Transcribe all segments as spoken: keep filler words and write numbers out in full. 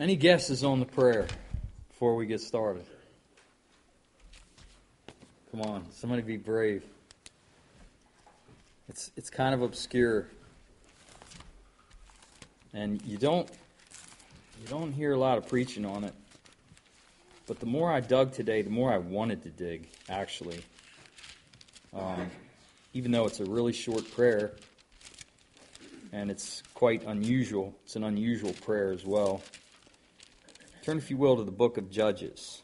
Any guesses on the prayer before we get started? Come on, somebody be brave. It's it's kind of obscure. And you don't you don't hear a lot of preaching on it. But the more I dug today, the more I wanted to dig, actually. Um, even though it's a really short prayer, and it's quite unusual. It's an unusual prayer as well. Turn, if you will, to the book of Judges.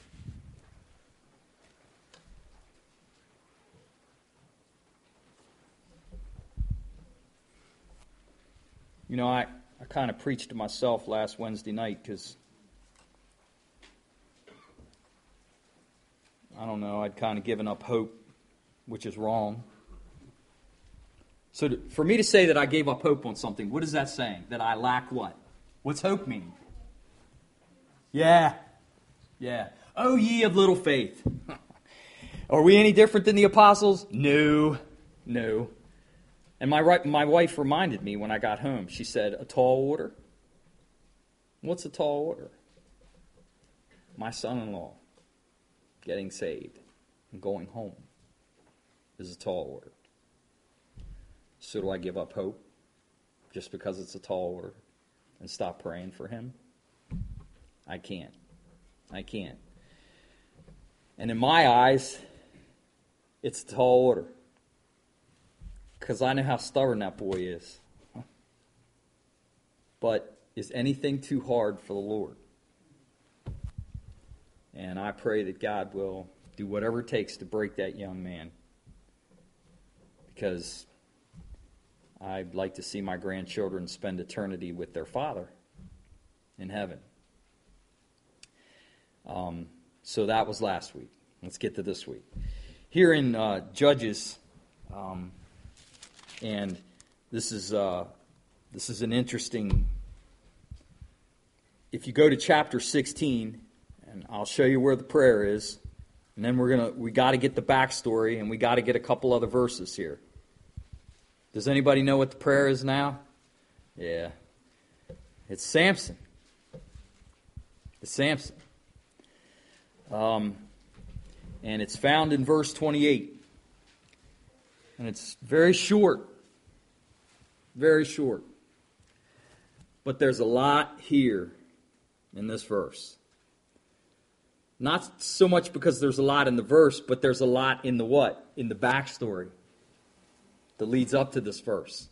You know, I, I kind of preached to myself last Wednesday night because, I don't know, I'd kind of given up hope, which is wrong. So to, for me to say that I gave up hope on something, what is that saying? That I lack what? What's hope mean? Yeah, yeah. Oh, ye of little faith. Are we any different than the apostles? No, no. And my my wife reminded me when I got home. She said, a tall order? What's a tall order? My son-in-law getting saved and going home is a tall order. So do I give up hope just because it's a tall order and stop praying for him? I can't. I can't. And in my eyes, it's a tall order. Because I know how stubborn that boy is. But is anything too hard for the Lord? And I pray that God will do whatever it takes to break that young man. Because I'd like to see my grandchildren spend eternity with their father in heaven. Um, so that was last week. Let's get to this week. Here in uh, Judges, um, and this is uh, this is an interesting. If you go to chapter sixteen, and I'll show you where the prayer is, and then we're gonna we got to get the backstory, and we got to get a couple other verses here. Does anybody know what the prayer is now? Yeah, it's Samson. It's Samson. Um, and it's found in verse twenty-eight. And it's very short. Very short. But there's a lot here in this verse. Not so much because there's a lot in the verse, but there's a lot in the what? In the backstory that leads up to this verse.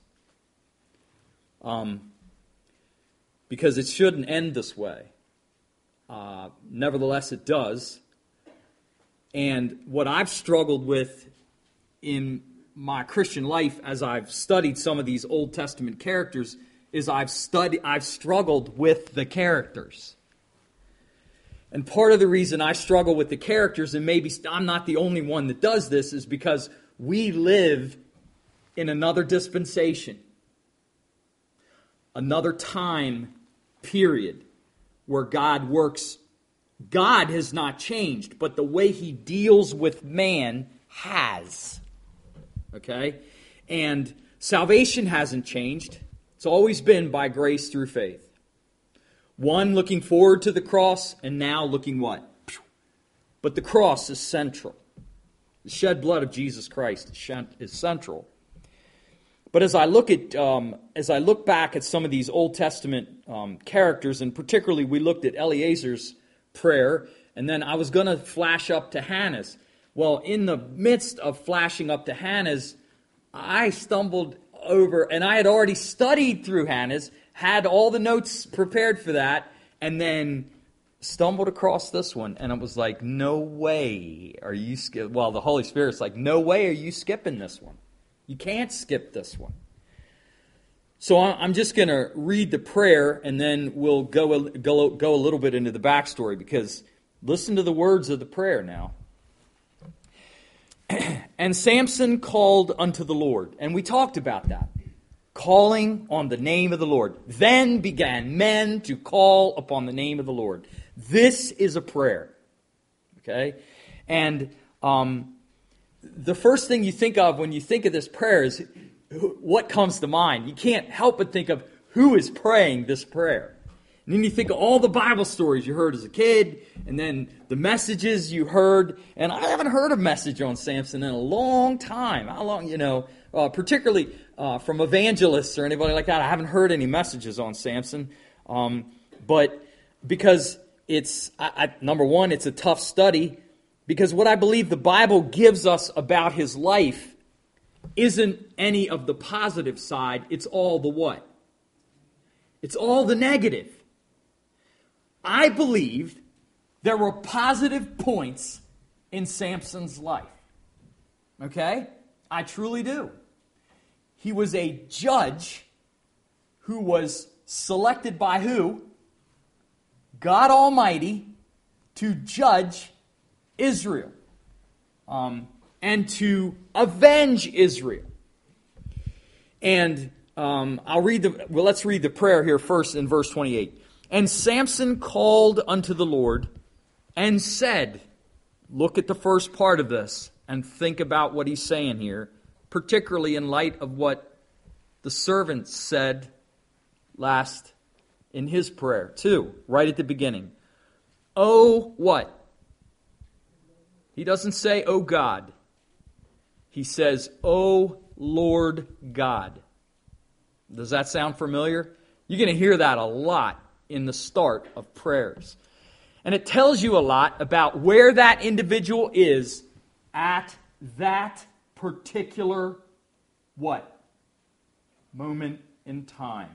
Um, because it shouldn't end this way. Uh, nevertheless, it does. And what I've struggled with in my Christian life as I've studied some of these Old Testament characters is I've studied, I've struggled with the characters. And part of the reason I struggle with the characters, and maybe I'm not the only one that does this, is because we live in another dispensation, another time period, where God works. God has not changed, but the way He deals with man has. Okay? And salvation hasn't changed. It's always been by grace through faith. One looking forward to the cross, and now looking what? But the cross is central. The shed blood of Jesus Christ is central. But as I look at, um, as I look back at some of these Old Testament um, characters, and particularly we looked at Eleazar's prayer, and then I was going to flash up to Hannah's. Well, in the midst of flashing up to Hannah's, I stumbled over, and I had already studied through Hannah's, had all the notes prepared for that, and then stumbled across this one, and it was like, no way are you skip. Well, the Holy Spirit's like, no way are you skipping this one. You can't skip this one. So I'm just going to read the prayer, and then we'll go, go, go a little bit into the backstory, because listen to the words of the prayer now. And Samson called unto the Lord. And we talked about that. Calling on the name of the Lord. Then began men to call upon the name of the Lord. This is a prayer. Okay? And um, the first thing you think of when you think of this prayer is what comes to mind. You can't help but think of who is praying this prayer. And then you think of all the Bible stories you heard as a kid, and then the messages you heard. And I haven't heard a message on Samson in a long time. How long, you know, uh, particularly uh, from evangelists or anybody like that. I haven't heard any messages on Samson. Um, but because it's, I, I, number one, it's a tough study. Because what I believe the Bible gives us about his life isn't any of the positive side. It's all the what? It's all the negative. I believe there were positive points in Samson's life. Okay? I truly do. He was a judge who was selected by who? God Almighty to judge Israel. Um, and to avenge Israel. And um, I'll read the, well, let's read the prayer here first in verse twenty-eight. And Samson called unto the Lord and said, look at the first part of this and think about what he's saying here, particularly in light of what the servant said last in his prayer too, right at the beginning. Oh, what? He doesn't say, oh God. He says, oh Lord God. Does that sound familiar? You're going to hear that a lot in the start of prayers. And it tells you a lot about where that individual is at that particular what? Moment in time.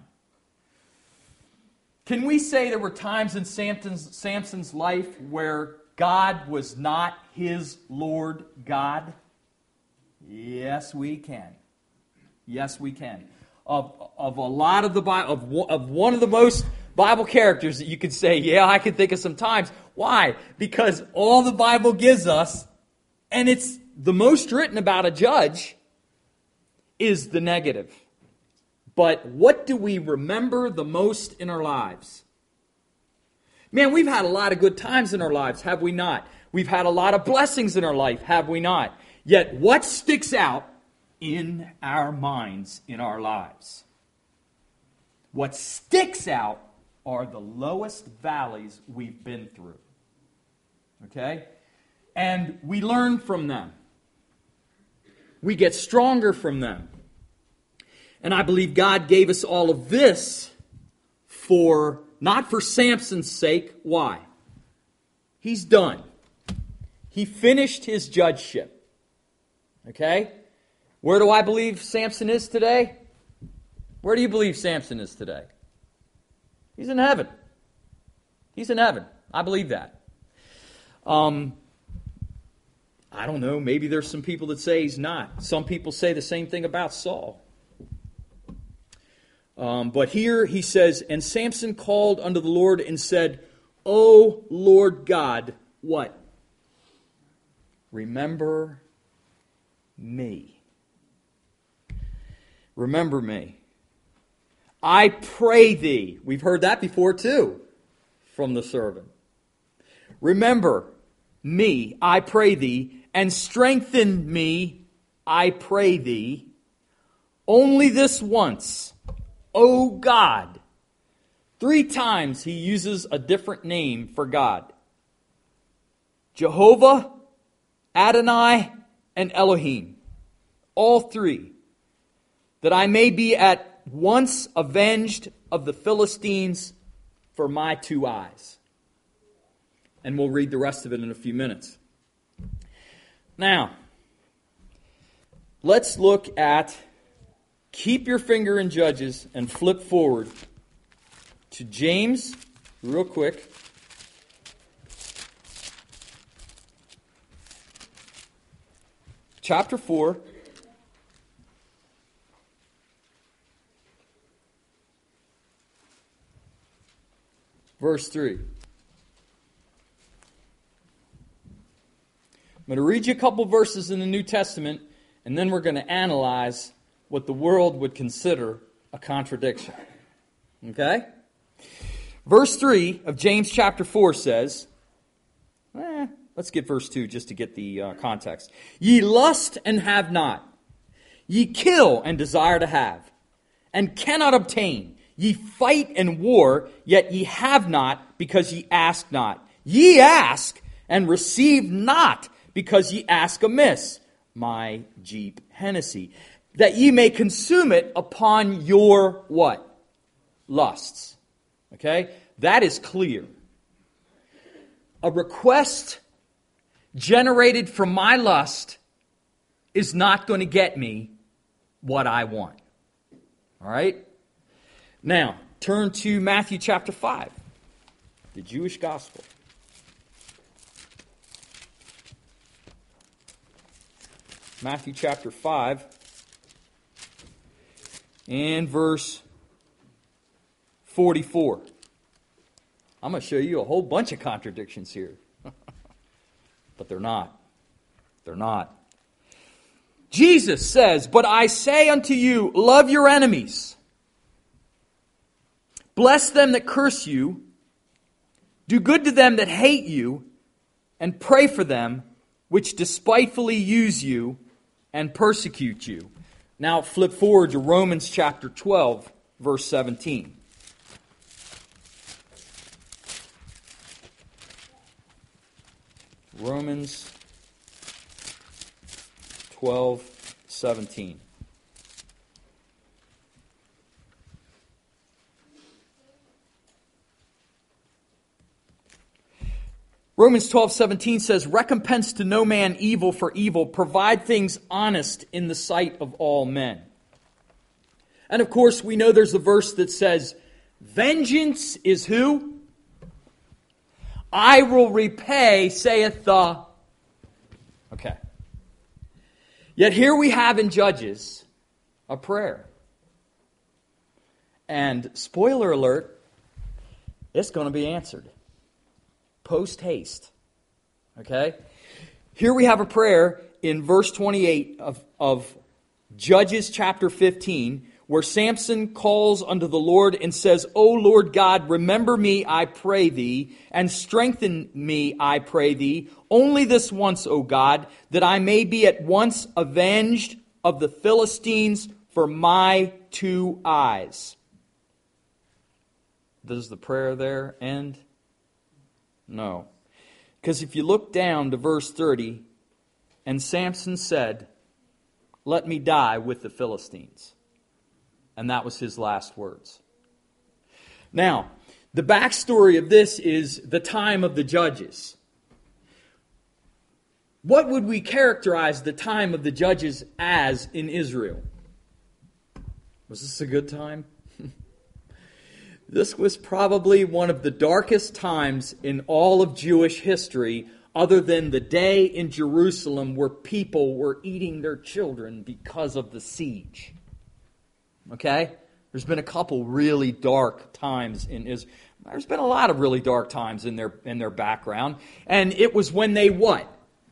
Can we say there were times in Samson's, Samson's life where God was not his Lord God? Yes, we can. Yes, we can. Of, of a lot of the Bible, of, of one of the most Bible characters that you could say, yeah, I can think of some times. Why? Because all the Bible gives us, and it's the most written about a judge, is the negative. But what do we remember the most in our lives? Man, we've had a lot of good times in our lives, have we not? We've had a lot of blessings in our life, have we not? Yet what sticks out in our minds, in our lives? What sticks out are the lowest valleys we've been through. Okay? And we learn from them. We get stronger from them. And I believe God gave us all of this for, not for Samson's sake. Why? He's done. He finished his judgeship. Okay? Where do I believe Samson is today? Where do you believe Samson is today? He's in heaven. He's in heaven. I believe that. Um, I don't know. Maybe there's some people that say he's not. Some people say the same thing about Saul. Um, but here he says, and Samson called unto the Lord and said, O Lord God, what? Remember me. Remember me. I pray thee. We've heard that before too from the servant. Remember me, I pray thee, and strengthen me, I pray thee, only this once, O God. Three times he uses a different name for God. Jehovah, Adonai, and Elohim. All three. That I may be at once avenged of the Philistines for my two eyes. And we'll read the rest of it in a few minutes. Now, let's look at, keep your finger in Judges and flip forward to James, real quick. Chapter four. Verse three. I'm going to read you a couple verses in the New Testament, and then we're going to analyze what the world would consider a contradiction. Okay? Verse three of James chapter four says, eh, let's get verse two just to get the uh, context. Ye lust and have not. Ye kill and desire to have, and cannot obtain. Ye fight and war, yet ye have not, because ye ask not. Ye ask, and receive not, because ye ask amiss. My Jeep Hennessy. That ye may consume it upon your what? Lusts. Okay? That is clear. A request generated from my lust is not going to get me what I want. All right? Now, turn to Matthew chapter five, the Jewish gospel. Matthew chapter five and verse forty-four. I'm going to show you a whole bunch of contradictions here. But they're not. They're not. Jesus says, "But I say unto you, love your enemies. Bless them that curse you. Do good to them that hate you. And pray for them which despitefully use you and persecute you." Now flip forward to Romans chapter twelve, verse seventeen. Romans twelve, seventeen. Romans twelve, seventeen says, "Recompense to no man evil for evil. Provide things honest in the sight of all men." And of course, we know there's a verse that says, "Vengeance is who? I will repay, saith the..." Okay. Yet here we have in Judges a prayer. And spoiler alert, it's going to be answered. Post haste. Okay? Here we have a prayer in verse twenty-eight of, of Judges chapter fifteen, where Samson calls unto the Lord and says, "O Lord God, remember me, I pray thee, and strengthen me, I pray thee, only this once, O God, that I may be at once avenged of the Philistines for my two eyes." Does the prayer there end? No. Because if you look down to verse thirty, "And Samson said, Let me die with the Philistines." And that was his last words. Now, the backstory of this is the time of the judges. What would we characterize the time of the judges as in Israel? Was this a good time? This was probably one of the darkest times in all of Jewish history, other than the day in Jerusalem where people were eating their children because of the siege. Okay? There's been a couple really dark times in Israel. There's been a lot of really dark times in their in their background. And it was when they what?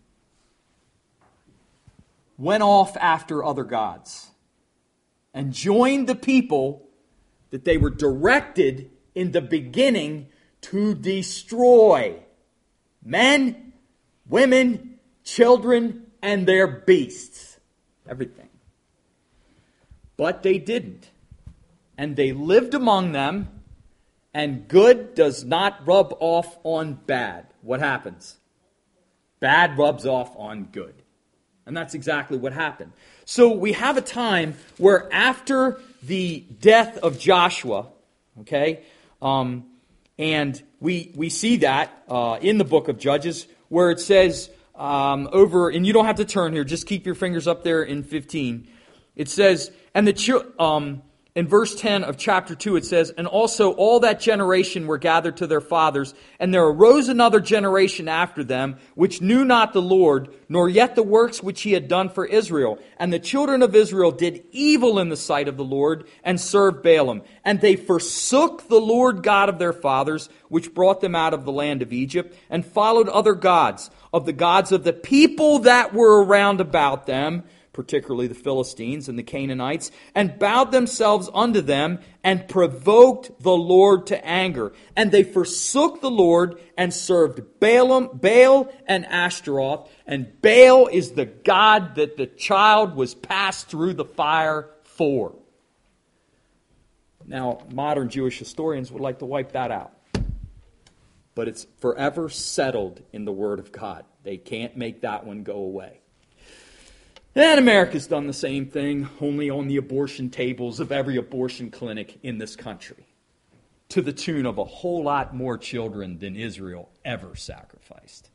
Went off after other gods. And joined the people that they were directed in the beginning to destroy. Men, women, children, and their beasts. Everything. But they didn't. And they lived among them, and good does not rub off on bad. What happens? Bad rubs off on good. And that's exactly what happened. So we have a time where after the death of Joshua, okay, um, and we we see that uh, in the book of Judges, where it says um, over, and you don't have to turn here, just keep your fingers up there in fifteen. It says, and the um, in verse ten of chapter two, it says, "And also all that generation were gathered to their fathers, and there arose another generation after them, which knew not the Lord, nor yet the works which he had done for Israel. And the children of Israel did evil in the sight of the Lord, and served Baalim. And they forsook the Lord God of their fathers, which brought them out of the land of Egypt, and followed other gods, of the gods of the people that were around about them, particularly the Philistines and the Canaanites, and bowed themselves unto them, and provoked the Lord to anger. And they forsook the Lord, and served Baalim, Baal and Ashtaroth. And Baal is the god that the child was passed through the fire for." Now, modern Jewish historians would like to wipe that out. But it's forever settled in the Word of God. They can't make that one go away. And America's done the same thing, only on the abortion tables of every abortion clinic in this country, to the tune of a whole lot more children than Israel ever sacrificed.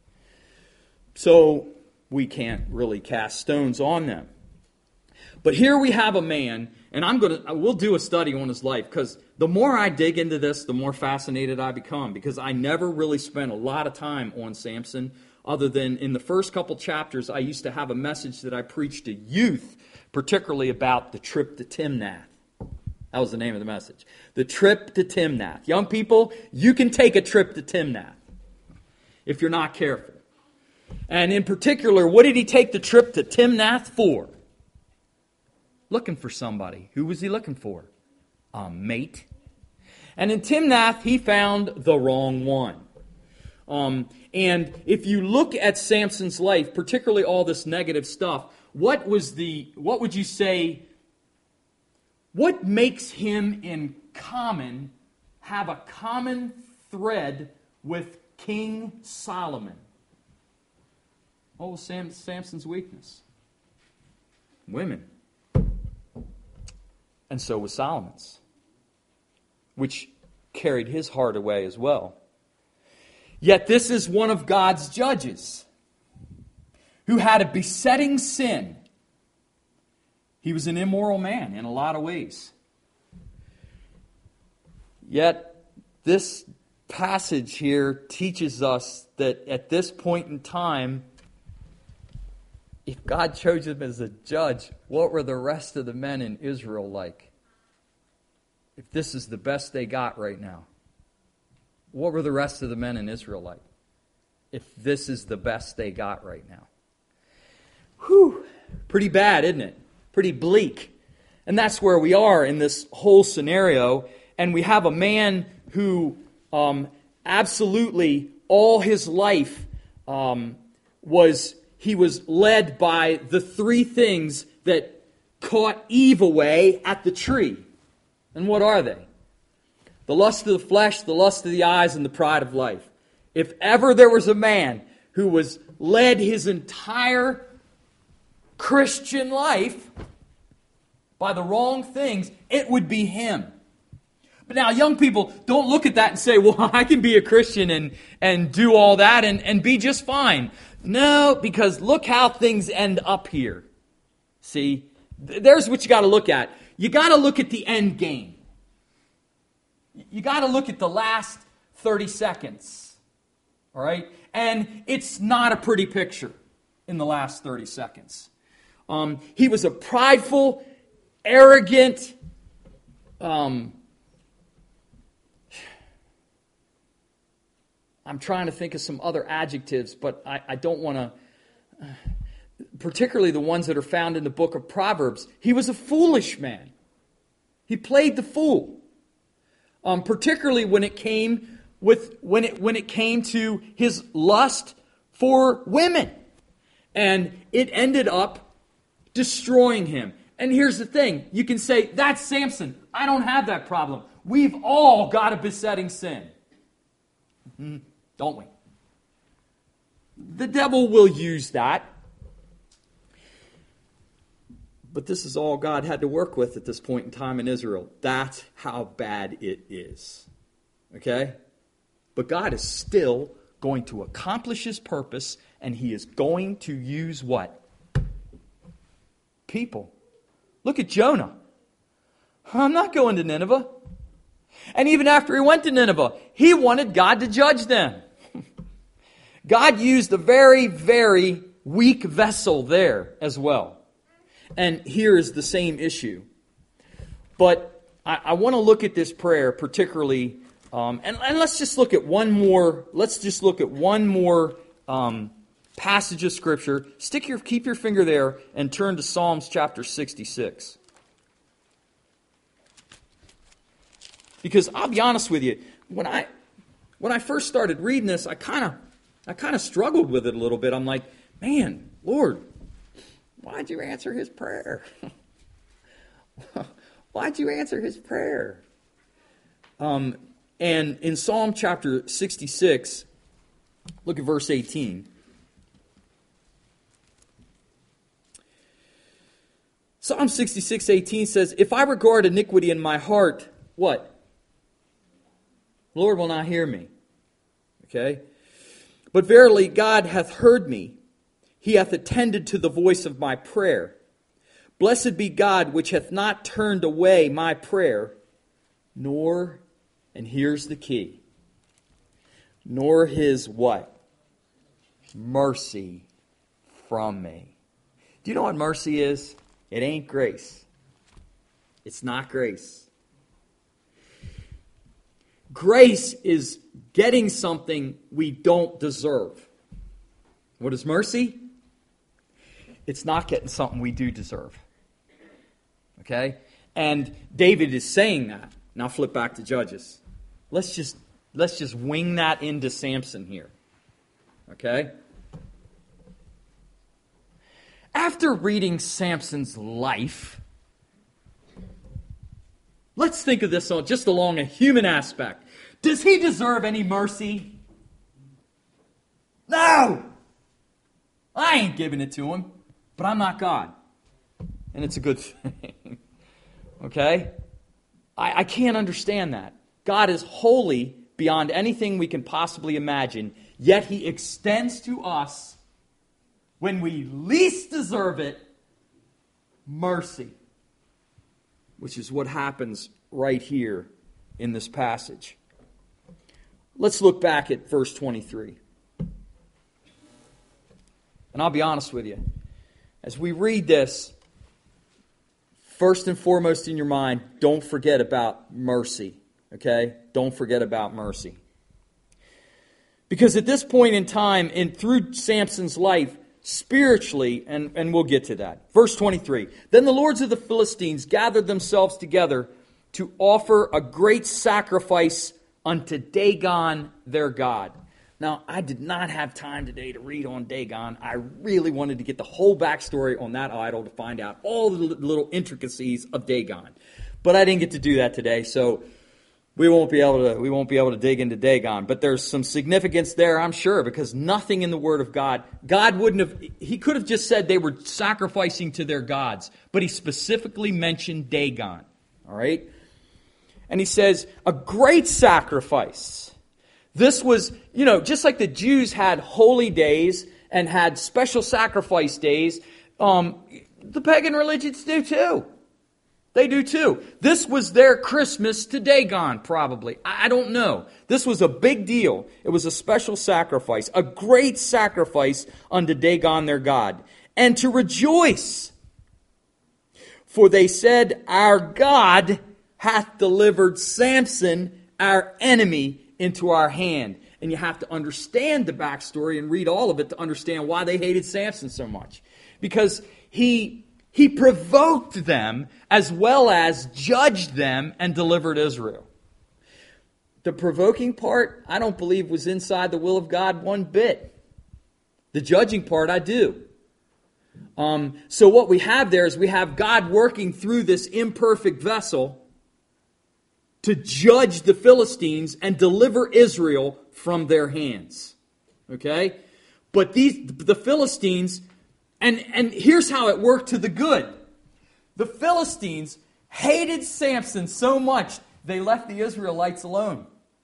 So we can't really cast stones on them. But here we have a man, and I'm going to we'll do a study on his life, because the more I dig into this, the more fascinated I become, because I never really spent a lot of time on Samson, other than in the first couple chapters, I used to have a message that I preached to youth, particularly about the trip to Timnath. That was the name of the message. The trip to Timnath. Young people, you can take a trip to Timnath if you're not careful. And in particular, what did he take the trip to Timnath for? Looking for somebody. Who was he looking for? A mate. And in Timnath, he found the wrong one. Um, and if you look at Samson's life, particularly all this negative stuff, what was the, what would you say, what makes him in common, have a common thread with King Solomon? What was Sam, Samson's weakness? Women. And so was Solomon's, which carried his heart away as well. Yet this is one of God's judges who had a besetting sin. He was an immoral man in a lot of ways. Yet this passage here teaches us that at this point in time, if God chose him as a judge, what were the rest of the men in Israel like? If this is the best they got right now, what were the rest of the men in Israel like? If this is the best they got right now. Whew, pretty bad, isn't it? Pretty bleak. And that's where we are in this whole scenario. And we have a man who um, absolutely all his life um, was... He was led by the three things that caught Eve away at the tree. And what are they? The lust of the flesh, the lust of the eyes, and the pride of life. If ever there was a man who was led his entire Christian life by the wrong things, it would be him. But now, young people, don't look at that and say, well, I can be a Christian and, and do all that and, and be just fine. No, because look how things end up here. See, there's what you got to look at. You got to look at the end game. You got to look at the last thirty seconds. All right? And it's not a pretty picture in the last thirty seconds. Um, he was a prideful, arrogant, um, I'm trying to think of some other adjectives, but I, I don't want to, uh, particularly the ones that are found in the book of Proverbs. He was a foolish man. He played the fool. Um, particularly when it came with when it when it came to his lust for women. And it ended up destroying him. And here's the thing. You can say, that's Samson. I don't have that problem. We've all got a besetting sin. Mm-hmm. Don't we? The devil will use that. But this is all God had to work with at this point in time in Israel. That's how bad it is. Okay? But God is still going to accomplish his purpose, and he is going to use what? People. Look at Jonah. I'm not going to Nineveh. And even after he went to Nineveh, he wanted God to judge them. God used a very, very weak vessel there as well. And here is the same issue. But I, I want to look at this prayer particularly, um, and, and let's just look at one more, let's just look at one more um, passage of Scripture. Stick your, keep your finger there and turn to Psalms chapter sixty-six. Because I'll be honest with you, when I when I first started reading this, I kind of I kind of struggled with it a little bit. I'm like, man, Lord, why'd you answer his prayer? Why'd you answer his prayer? Um, and in Psalm chapter sixty-six, look at verse eighteen. Psalm sixty-six, eighteen says, if I regard iniquity in my heart, what? The Lord will not hear me. Okay? But verily God hath heard me. He hath attended to the voice of my prayer. Blessed be God, which hath not turned away my prayer, nor, and here's the key, nor his what? Mercy from me. Do you know what mercy is? It ain't grace. It's not grace. Grace is getting something we don't deserve. What is mercy? It's not getting something we do deserve. Okay? And David is saying that. Now flip back to Judges. Let's just let's just wing that into Samson here. Okay? After reading Samson's life, let's think of this just along a human aspect. Does he deserve any mercy? No! I ain't giving it to him, but I'm not God. And it's a good thing. Okay? I, I can't understand that. God is holy beyond anything we can possibly imagine, yet he extends to us, when we least deserve it, mercy. Which is what happens right here in this passage. Let's look back at verse twenty-three. And I'll be honest with you. As we read this, first and foremost in your mind, don't forget about mercy. Okay? Don't forget about mercy. Because at this point in time, and through Samson's life, spiritually, and, and we'll get to that. Verse twenty-three. Then the lords of the Philistines gathered themselves together to offer a great sacrifice unto Dagon their god. Now, I did not have time today to read on Dagon. I really wanted to get the whole backstory on that idol to find out all the little intricacies of Dagon. But I didn't get to do that today, so we won't be able to we won't be able to dig into Dagon. But there's some significance there, I'm sure, because nothing in the Word of God, God wouldn't have, he could have just said they were sacrificing to their gods, but he specifically mentioned Dagon. All right? And he says, a great sacrifice. This was, you know, just like the Jews had holy days and had special sacrifice days, um, the pagan religions do too. They do too. This was their Christmas to Dagon, probably. I don't know. This was a big deal. It was a special sacrifice, a great sacrifice unto Dagon their god. And to rejoice. For they said, our God hath delivered Samson, our enemy, into our hand. And you have to understand the backstory and read all of it to understand why they hated Samson so much. Because he... He provoked them as well as judged them and delivered Israel. The provoking part, I don't believe was inside the will of God one bit. The judging part, I do. Um, so what we have there is we have God working through this imperfect vessel to judge the Philistines and deliver Israel from their hands. Okay? But these the Philistines... And, and here's how it worked to the good. The Philistines hated Samson so much, they left the Israelites alone.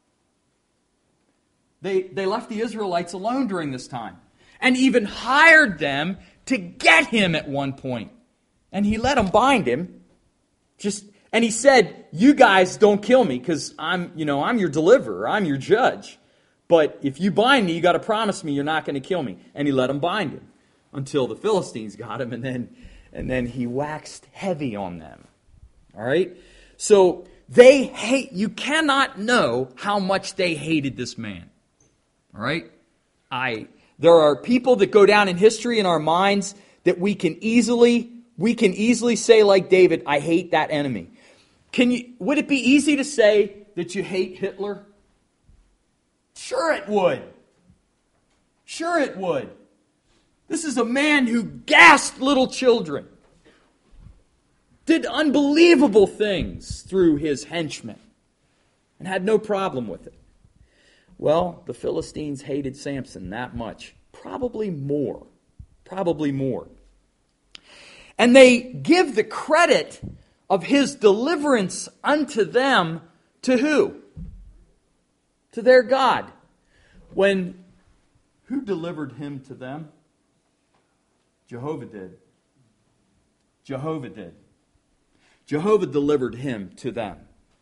They, they left the Israelites alone during this time. And even hired them to get him at one point. And he let them bind him. Just, and he said, you guys don't kill me because I'm, you know, I'm your deliverer. I'm your judge. But if you bind me, you got to promise me you're not going to kill me. And he let them bind him. Until the Philistines got him, and then and then he waxed heavy on them. All right? So they hate, you cannot know how much they hated this man. All right? I there are people that go down in history in our minds that we can easily we can easily say like David, I hate that enemy. Can you would it be easy to say that you hate Hitler? Sure it would. Sure it would. This is a man who gassed little children. did unbelievable things through his henchmen and had no problem with it. Well, the Philistines hated Samson that much. Probably more. Probably more. And they give the credit of his deliverance unto them to who? To their God. When who delivered him to them? Jehovah did. Jehovah did. Jehovah delivered him to them.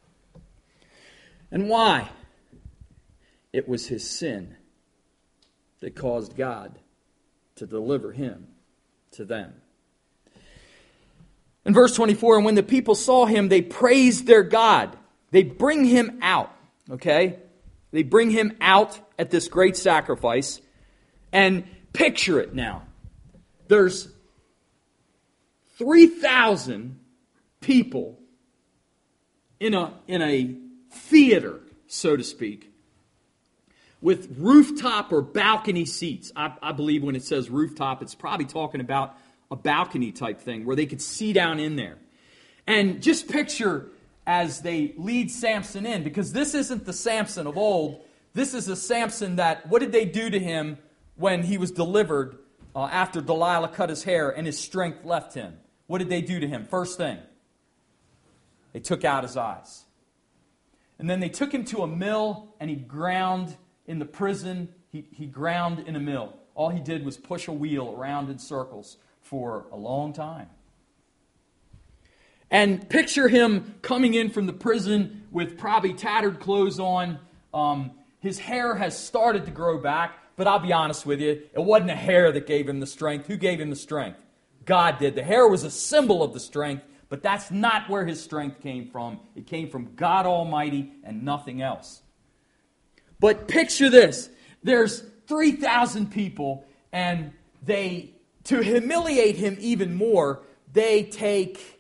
And why? It was his sin that caused God to deliver him to them. In verse twenty-four, and when the people saw him, they praised their God. They bring him out, okay? They bring him out at this great sacrifice. And picture it now. There's three thousand people in a, in a theater, so to speak, with rooftop or balcony seats. I, I believe when it says rooftop, it's probably talking about a balcony type thing where they could see down in there. And just picture as they lead Samson in, because this isn't the Samson of old. This is a Samson that, what did they do to him when he was delivered uh, after Delilah cut his hair and his strength left him? What did they do to him? First thing, they took out his eyes. And then they took him to a mill and he ground in the prison. He, he ground in a mill. All he did was push a wheel around in circles for a long time. And picture him coming in from the prison with probably tattered clothes on. Um, his hair has started to grow back, but I'll be honest with you, it wasn't a hair that gave him the strength. Who gave him the strength? God did. The hair was a symbol of the strength, but that's not where his strength came from. It came from God Almighty and nothing else. But picture this. There's three thousand people, and they, to humiliate him even more, they take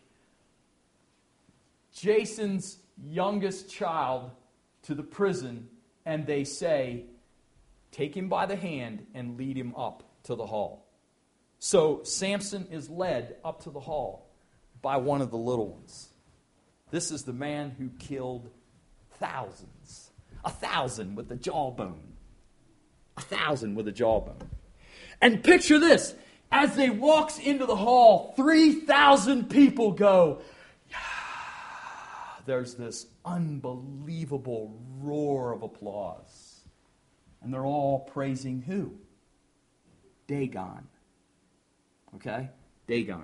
Jason's youngest child to the prison, and they say, take him by the hand and lead him up to the hall. So Samson is led up to the hall by one of the little ones. This is the man who killed thousands. A thousand with the jawbone. A thousand with a jawbone. And picture this. As they walks into the hall, three thousand people go, yeah. There's this unbelievable roar of applause. And they're all praising who? Dagon. Okay? Dagon.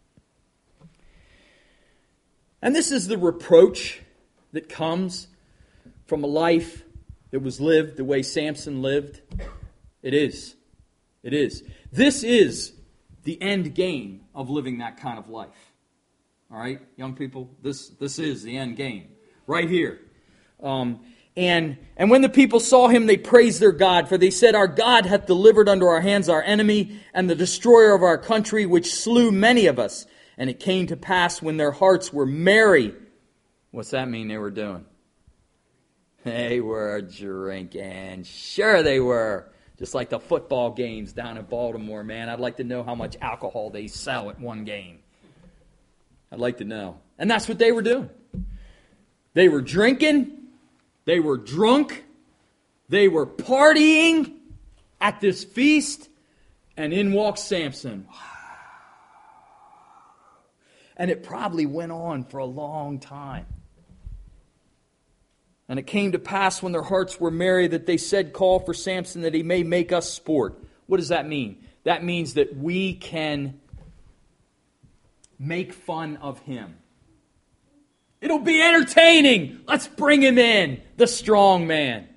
And this is the reproach that comes from a life that was lived the way Samson lived. It is. It is. This is the end game of living that kind of life. All right, young people, this, this is the end game. Right here. Um, and, and when the people saw him, they praised their God, for they said, our God hath delivered unto our hands our enemy, and the destroyer of our country, which slew many of us. And it came to pass when their hearts were merry. What's that mean they were doing? They were drinking. Sure they were. Just like the football games down in Baltimore, man. I'd like to know how much alcohol they sell at one game. I'd like to know. And that's what they were doing. They were drinking. They were drunk. They were partying at this feast. And in walks Samson. And it probably went on for a long time. And it came to pass when their hearts were merry that they said, call for Samson that he may make us sport. What does that mean? That means that we can make fun of him. It'll be entertaining. Let's bring him in, the strong man.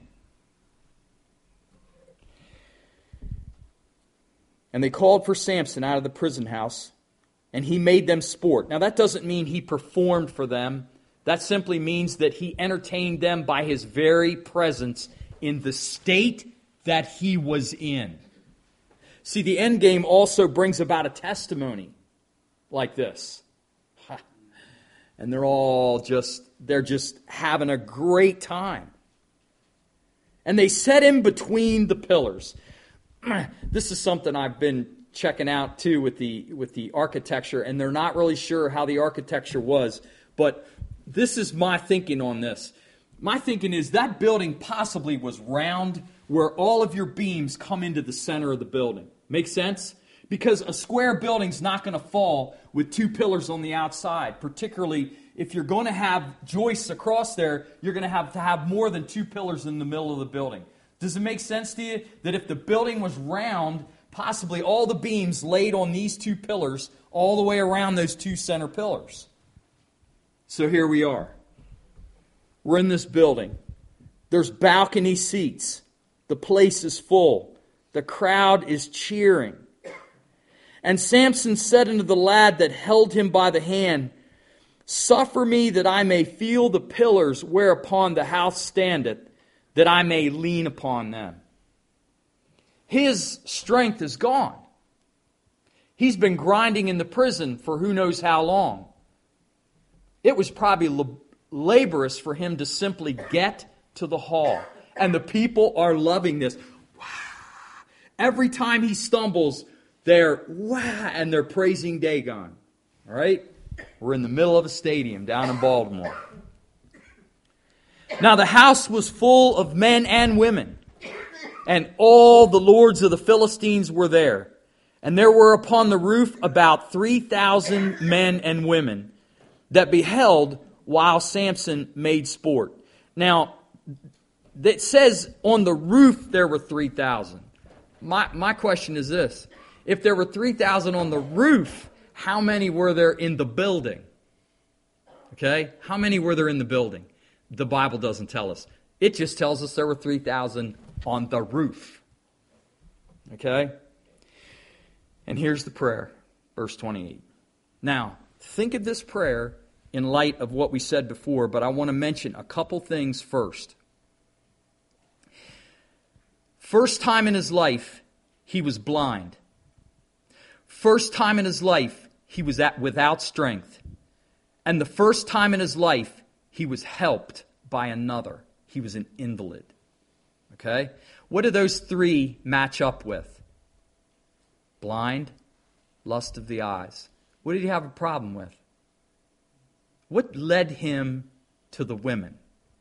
And they called for Samson out of the prison house, and he made them sport. Now that doesn't mean he performed for them. That simply means that he entertained them by his very presence in the state that he was in. See, the end game also brings about a testimony like this. And they're all just, they're just having a great time. And they set him between the pillars. This is something I've been checking out too with the with the architecture, and they're not really sure how the architecture was, but this is my thinking on this. My thinking is that building possibly was round, where all of your beams come into the center of the building. Make sense? Because a square building's not going to fall with two pillars on the outside. Particularly if you're going to have joists across there, you're going to have to have more than two pillars in the middle of the building. Does it make sense to you that if the building was round, possibly all the beams laid on these two pillars all the way around those two center pillars? So here we are. We're in this building. There's balcony seats. The place is full. The crowd is cheering. And Samson said unto the lad that held him by the hand, Suffer me that I may feel the pillars whereupon the house standeth, that I may lean upon them. His strength is gone. He's been grinding in the prison for who knows how long. It was probably lab- laborious for him to simply get to the hall. And the people are loving this. Wow. Every time he stumbles, they're wow, and they're praising Dagon. All right? We're in the middle of a stadium down in Baltimore. Now the house was full of men and women, and all the lords of the Philistines were there. And there were upon the roof about three thousand men and women that beheld while Samson made sport. Now, it says on the roof there were three thousand. My, my question is this. If there were three thousand on the roof, how many were there in the building? Okay? How many were there in the building? The Bible doesn't tell us. It just tells us there were three thousand on the roof. Okay? And here's the prayer, verse twenty-eight. Now, think of this prayer in light of what we said before, but I want to mention a couple things first. First time in his life, he was blind. First time in his life, he was at, without strength. And the first time in his life, he was helped by another. He was an invalid. Okay? What do those three match up with? Blind, lust of the eyes. What did he have a problem with? What led him to the women?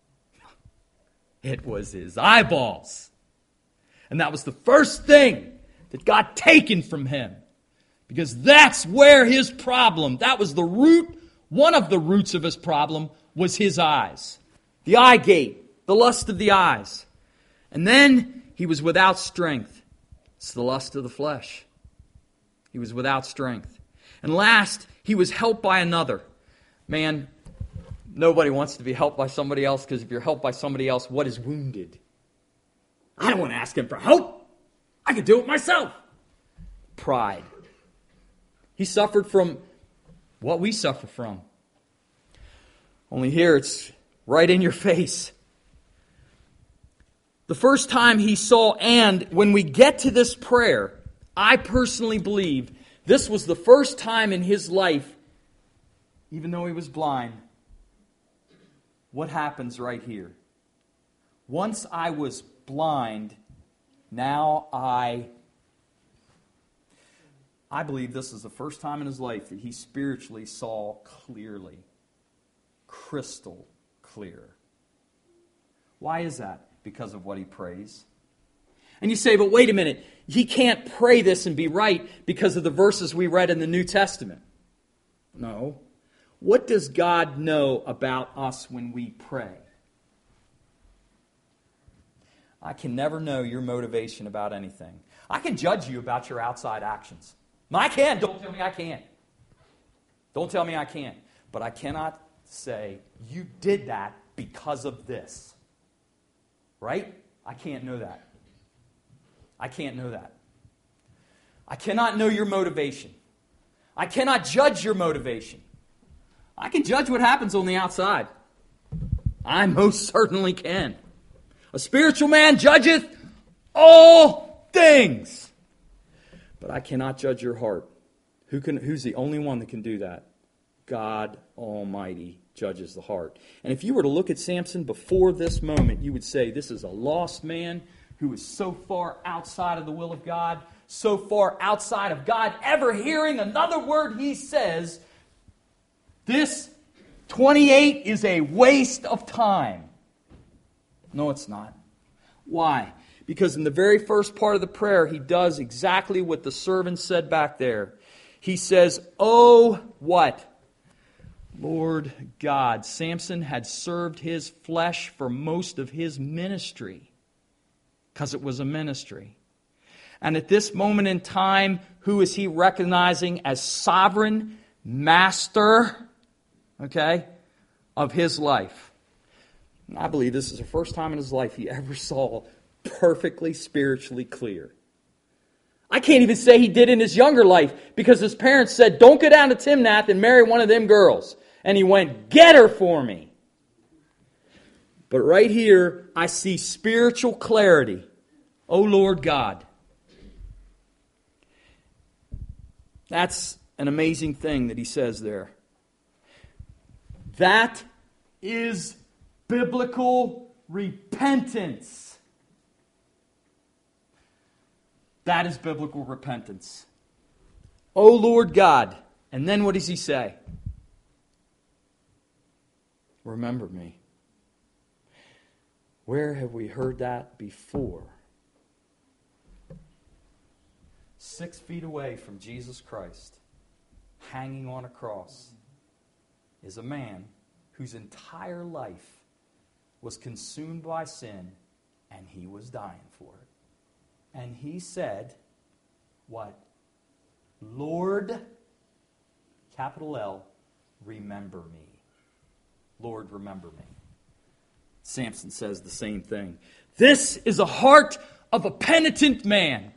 It was his eyeballs. And that was the first thing that got taken from him. Because that's where his problem, that was the root, one of the roots of his problem was his eyes. The eye gate, the lust of the eyes. And then he was without strength. It's the lust of the flesh. He was without strength. And last, he was helped by another. Man, nobody wants to be helped by somebody else, because if you're helped by somebody else, what is wounded? I don't want to ask him for help. I can do it myself. Pride. He suffered from what we suffer from. Only here it's right in your face. The first time he saw, and when we get to this prayer, I personally believe this was the first time in his life, even though he was blind, what happens right here? Once I was blind, now I... I believe this is the first time in his life that he spiritually saw clearly. Crystal clear. Why is that? Because of what he prays. And you say, but wait a minute, he can't pray this and be right because of the verses we read in the New Testament. No. What does God know about us when we pray? I can never know your motivation about anything. I can judge you about your outside actions. I can. Don't tell me I can't. Don't tell me I can't. But I cannot say, you did that because of this. Right? I can't know that. I can't know that. I cannot know your motivation. I cannot judge your motivation. I can judge what happens on the outside. I most certainly can. A spiritual man judgeth all things. But I cannot judge your heart. Who can? Who's the only one that can do that? God Almighty judges the heart. And if you were to look at Samson before this moment, you would say this is a lost man who is so far outside of the will of God, so far outside of God ever hearing another word he says, this twenty-eight is a waste of time. No, it's not. Why? Because in the very first part of the prayer, he does exactly what the servant said back there. He says, "Oh, what? Lord God." Samson had served his flesh for most of his ministry, because it was a ministry. And at this moment in time, who is he recognizing as sovereign master, okay, of his life? And I believe this is the first time in his life he ever saw perfectly spiritually clear. I can't even say he did in his younger life, because his parents said, "Don't go down to Timnath and marry one of them girls." And he went, "Get her for me." But right here, I see spiritual clarity. "Oh Lord God." That's an amazing thing that he says there. That is biblical repentance. That is biblical repentance. "Oh Lord God." And then what does he say? "Remember me." Where have we heard that before? Six feet away from Jesus Christ, hanging on a cross, is a man whose entire life was consumed by sin, and he was dying for it. And he said, what? "Lord," capital L, "remember me." Lord, remember me. Samson says the same thing. This is a heart of a penitent man.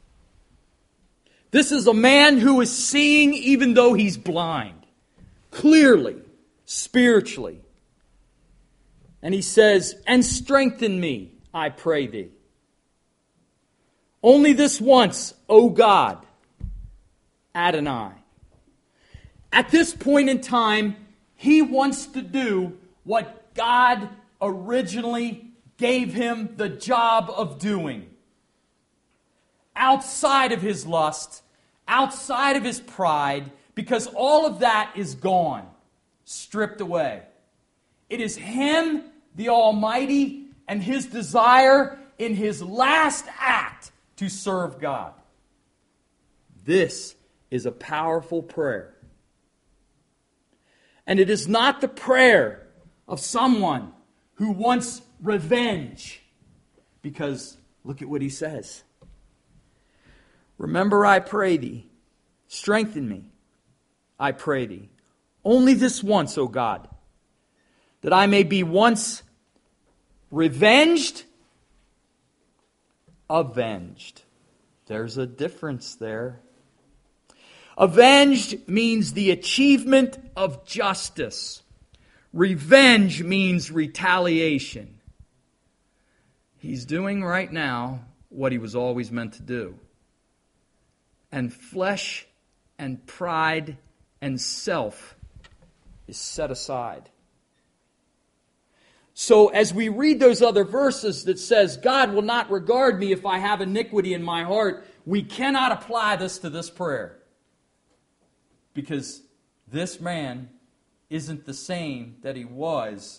This is a man who is seeing even though he's blind. Clearly, spiritually. And he says, "And strengthen me, I pray thee. Only this once, O God, Adonai." At this point in time, he wants to do what God originally gave him the job of doing. Outside of his lust, outside of his pride, because all of that is gone, stripped away. It is him, the Almighty, and his desire in his last act to serve God. This is a powerful prayer. And it is not the prayer of someone who wants revenge. Because look at what he says. "Remember, I pray thee. Strengthen me, I pray thee. Only this once, O God, that I may be once revenged, avenged." There's a difference there. Avenged means the achievement of justice. Revenge means retaliation. He's doing right now what he was always meant to do. And flesh and pride and self is set aside. So as we read those other verses that says, "God will not regard me if I have iniquity in my heart," we cannot apply this to this prayer. Because this man isn't the same that he was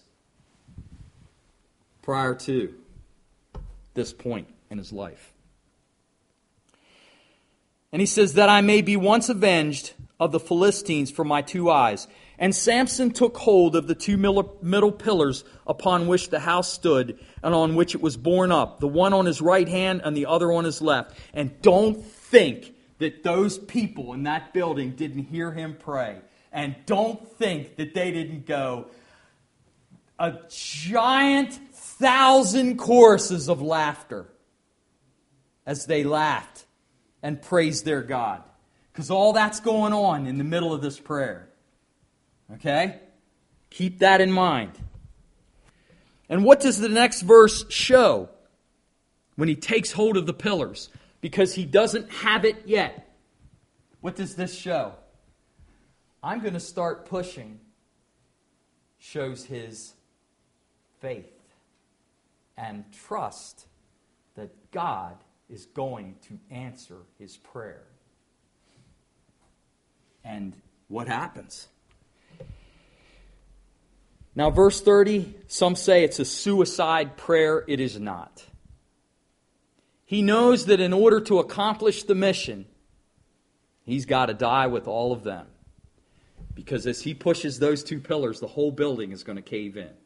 prior to this point in his life. And he says, "That I may be once avenged of the Philistines for my two eyes." And Samson took hold of the two middle pillars upon which the house stood and on which it was borne up, the one on his right hand and the other on his left. And don't think that those people in that building didn't hear him pray. And don't think that they didn't go, a giant thousand choruses of laughter as they laughed and praised their God. Because all that's going on in the middle of this prayer. Okay? Keep that in mind. And what does the next verse show when he takes hold of the pillars? Because he doesn't have it yet. What does this show? I'm going to start pushing. Shows his faith and trust that God is going to answer his prayer. And what happens? Now, verse thirty, some say it's a suicide prayer. It is not. He knows that in order to accomplish the mission, he's got to die with all of them. Because as he pushes those two pillars, the whole building is going to cave in.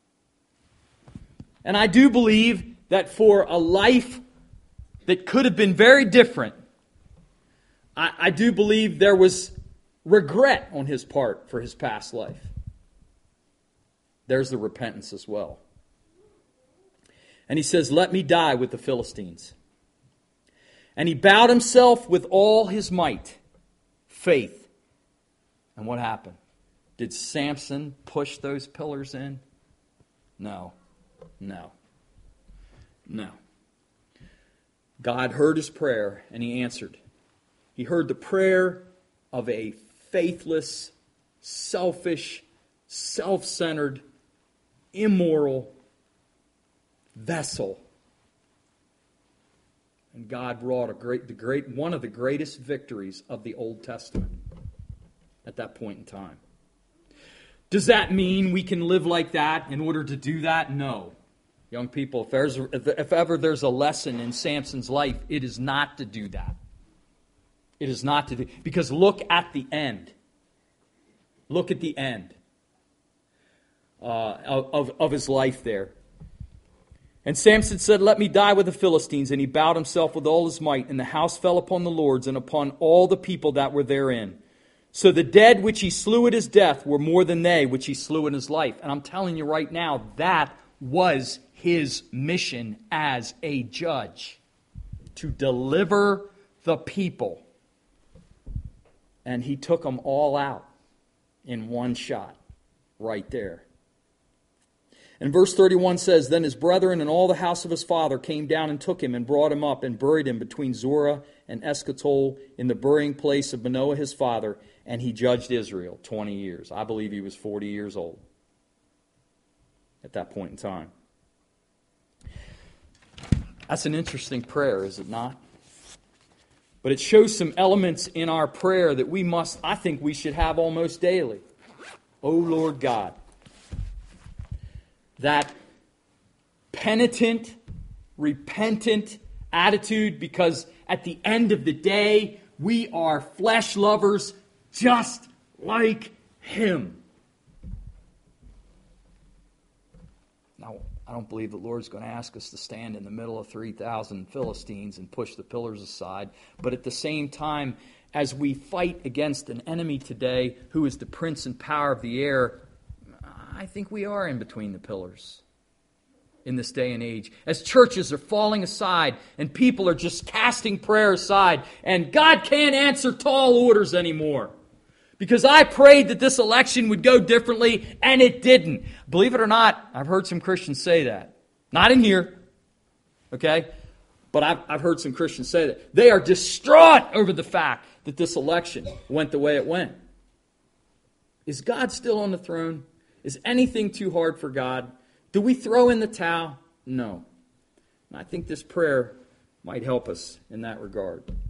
And I do believe that for a life that could have been very different, I, I do believe there was regret on his part for his past life. There's the repentance as well. And he says, let me die with the Philistines. And he bowed himself with all his might, faith. And what happened? Did Samson push those pillars in? No. No. No. God heard his prayer and he answered. He heard the prayer of a faithless, selfish, self-centered, immoral vessel. And God wrought a great, the great, one of the greatest victories of the Old Testament at that point in time. Does that mean we can live like that in order to do that? No. Young people, if, there's, if, if ever there's a lesson in Samson's life, it is not to do that. It is not to do, because look at the end. Look at the end uh, of, of his life there. And Samson said, let me die with the Philistines. And he bowed himself with all his might. And the house fell upon the lords and upon all the people that were therein. So the dead which he slew at his death were more than they which he slew in his life. And I'm telling you right now, that was his mission as a judge. To deliver the people. And he took them all out in one shot. Right there. And verse thirty-one says, then his brethren and all the house of his father came down and took him and brought him up and buried him between Zorah and Escatol in the burying place of Manoah his father. And he judged Israel twenty years. I believe he was forty years old at that point in time. That's an interesting prayer, is it not? But it shows some elements in our prayer that we must, I think we should have almost daily. O Lord God. That penitent, repentant attitude, because at the end of the day, we are flesh lovers just like Him. Now, I don't believe the Lord's going to ask us to stand in the middle of three thousand Philistines and push the pillars aside. But at the same time, as we fight against an enemy today who is the prince and power of the air, I think we are in between the pillars in this day and age. As churches are falling aside and people are just casting prayer aside, and God can't answer tall orders anymore. Because I prayed that this election would go differently, and it didn't. Believe it or not, I've heard some Christians say that. Not in here, okay? But I've, I've heard some Christians say that. They are distraught over the fact that this election went the way it went. Is God still on the throne? Is anything too hard for God? Do we throw in the towel? No. And I think this prayer might help us in that regard.